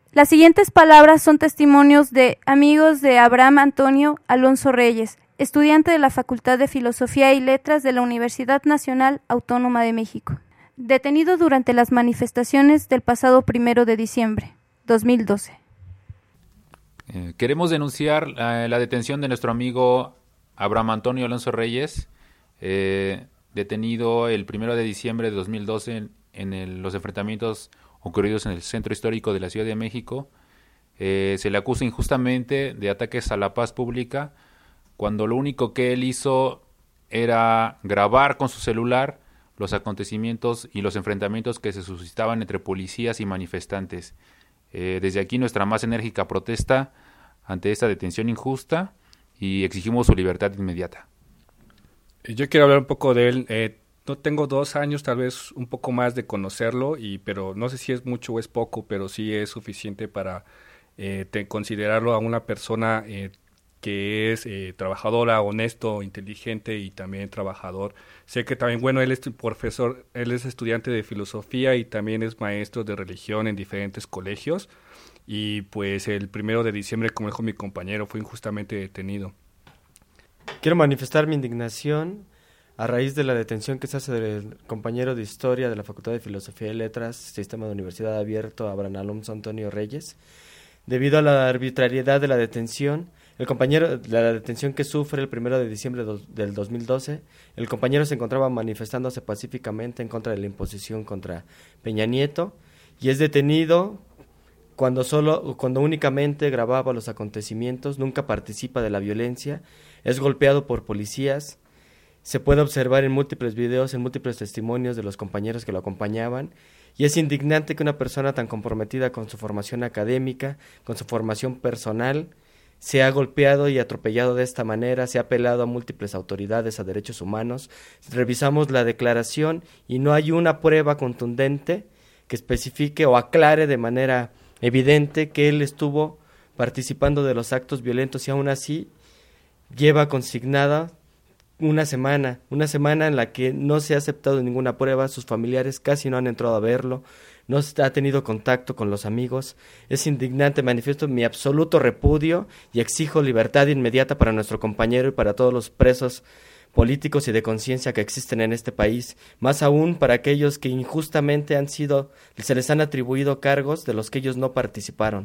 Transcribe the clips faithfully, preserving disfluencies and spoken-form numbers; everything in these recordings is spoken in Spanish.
Las siguientes palabras son testimonios de amigos de Abraham Antonio Alonso Reyes, estudiante de la Facultad de Filosofía y Letras de la Universidad Nacional Autónoma de México, detenido durante las manifestaciones del pasado primero de diciembre, dos mil doce. Eh, queremos denunciar eh, la detención de nuestro amigo Abraham Antonio Alonso Reyes, eh, detenido el primero de diciembre de dos mil doce en, en el, los enfrentamientos ocurridos en el centro histórico de la Ciudad de México. Eh, se le acusa injustamente de ataques a la paz pública, cuando lo único que él hizo era grabar con su celular los acontecimientos y los enfrentamientos que se suscitaban entre policías y manifestantes. Eh, desde aquí nuestra más enérgica protesta ante esta detención injusta y exigimos su libertad inmediata. Yo quiero hablar un poco de él. Eh, no tengo dos años, tal vez un poco más de conocerlo, y pero no sé si es mucho o es poco, pero sí es suficiente para eh, te, considerarlo a una persona eh, que es eh, trabajadora, honesto, inteligente y también trabajador. Sé que también, bueno, él es profesor, él es estudiante de filosofía y también es maestro de religión en diferentes colegios, y pues el primero de diciembre, como dijo mi compañero, fue injustamente detenido. Quiero manifestar mi indignación a raíz de la detención que se hace del compañero de Historia de la Facultad de Filosofía y Letras, Sistema de Universidad Abierto, Abraham Alonso Antonio Reyes. Debido a la arbitrariedad de la detención, el compañero, la detención que sufre el primero de diciembre del dos mil doce, el compañero se encontraba manifestándose pacíficamente en contra de la imposición contra Peña Nieto y es detenido cuando solo, cuando únicamente grababa los acontecimientos, nunca participa de la violencia, es golpeado por policías. Se puede observar en múltiples videos, en múltiples testimonios de los compañeros que lo acompañaban, y es indignante que una persona tan comprometida con su formación académica, con su formación personal, sea golpeado y atropellado de esta manera. Se ha apelado a múltiples autoridades a derechos humanos. Revisamos la declaración y no hay una prueba contundente que especifique o aclare de manera evidente que él estuvo participando de los actos violentos, y aún así lleva consignada una semana, una semana en la que no se ha aceptado ninguna prueba, sus familiares casi no han entrado a verlo, no ha tenido contacto con los amigos. Es indignante, manifiesto mi absoluto repudio y exijo libertad inmediata para nuestro compañero y para todos los presos políticos y de conciencia que existen en este país, más aún para aquellos que injustamente han sido, se les han atribuido cargos de los que ellos no participaron.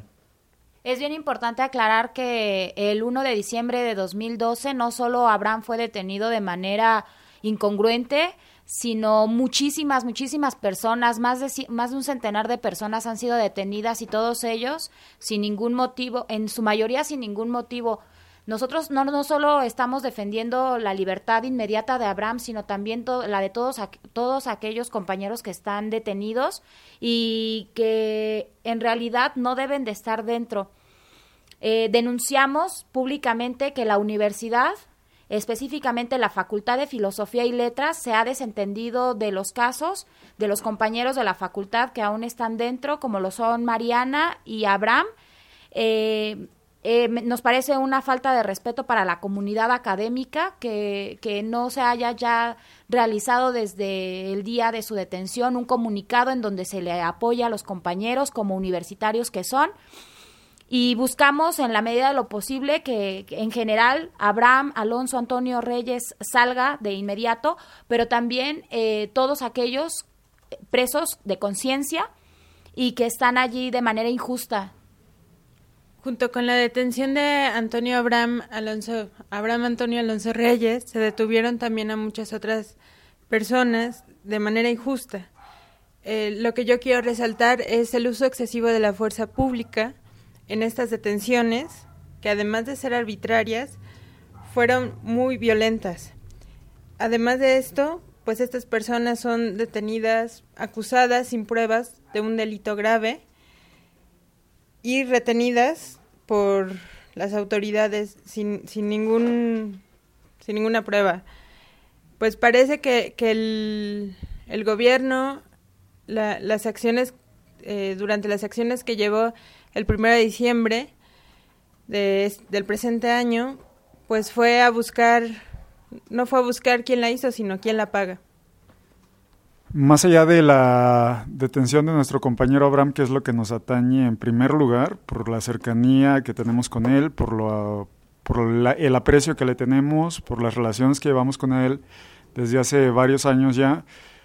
Es bien importante aclarar que el primero de diciembre de dos mil doce no solo Abraham fue detenido de manera incongruente, sino muchísimas, muchísimas personas, más de, más de un centenar de personas han sido detenidas, y todos ellos sin ningún motivo, en su mayoría sin ningún motivo. Nosotros no, no solo estamos defendiendo la libertad inmediata de Abraham, sino también to- la de todos, todos aquellos compañeros que están detenidos y que en realidad no deben de estar dentro. Eh, denunciamos públicamente que la universidad, específicamente la Facultad de Filosofía y Letras, se ha desentendido de los casos de los compañeros de la facultad que aún están dentro, como lo son Mariana y Abraham. Eh, Eh, nos parece una falta de respeto para la comunidad académica que, que no se haya ya realizado desde el día de su detención un comunicado en donde se le apoya a los compañeros como universitarios que son, y buscamos en la medida de lo posible que, que en general Abraham Alonso Antonio Reyes salga de inmediato, pero también eh, todos aquellos presos de conciencia y que están allí de manera injusta. Junto con la detención de Antonio Abraham Alonso, Abraham Antonio Alonso Reyes, se detuvieron también a muchas otras personas de manera injusta. Eh, lo que yo quiero resaltar es el uso excesivo de la fuerza pública en estas detenciones, que además de ser arbitrarias, fueron muy violentas. Además de esto, pues estas personas son detenidas, acusadas sin pruebas de un delito grave, y retenidas por las autoridades sin, sin ningún sin ninguna prueba. Pues parece que, que el, el gobierno, la, las acciones, eh, durante las acciones que llevó el primero de diciembre de, del presente año, pues fue a buscar, no fue a buscar quién la hizo, sino quién la paga. Más allá de la detención de nuestro compañero Abraham, que es lo que nos atañe en primer lugar, por la cercanía que tenemos con él, por, lo, por la, el aprecio que le tenemos, por las relaciones que llevamos con él desde hace varios años ya,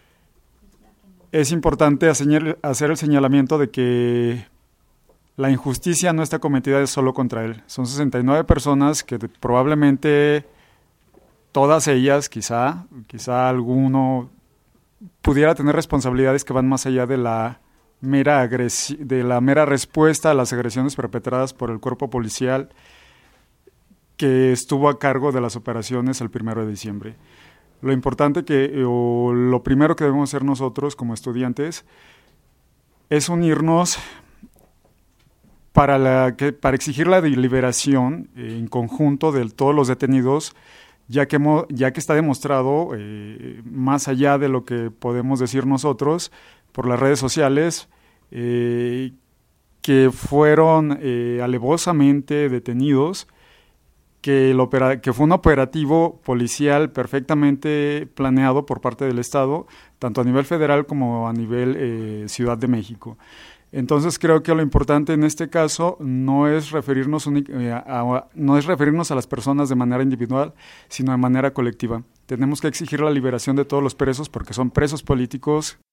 es importante hacer el señalamiento de que la injusticia no está cometida solo contra él. Son sesenta y nueve personas que probablemente todas ellas, quizá, quizá alguno pudiera tener responsabilidades que van más allá de la mera agresi- de la mera respuesta a las agresiones perpetradas por el cuerpo policial que estuvo a cargo de las operaciones el primero de diciembre. Lo importante que, o lo primero que debemos hacer nosotros como estudiantes es unirnos para, la, que, para exigir la liberación en conjunto de todos los detenidos, ya que, ya que está demostrado, eh, más allá de lo que podemos decir nosotros, por las redes sociales, eh, que fueron eh, alevosamente detenidos, que, el opera, que fue un operativo policial perfectamente planeado por parte del Estado, tanto a nivel federal como a nivel eh, Ciudad de México. Entonces creo que lo importante en este caso no es referirnos a, a, no es referirnos a las personas de manera individual, sino de manera colectiva. Tenemos que exigir la liberación de todos los presos porque son presos políticos